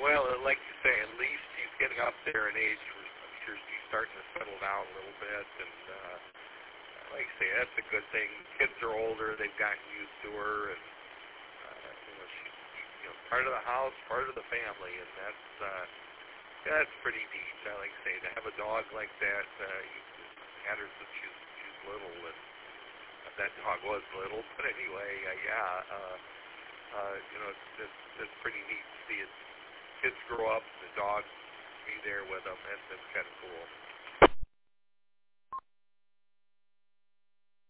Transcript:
Well, like you say, at least she's getting up there in age. I'm sure she's starting to settle down a little bit, and like I say, that's a good thing. Kids are older; they've gotten used to her, and she's part of the house, part of the family, and that's pretty neat. Like I say, to have a dog like that, you had her since she's little, and that dog was little, but anyway, it's pretty neat to see it. Kids grow up, the dog be there with them. That's kind of cool.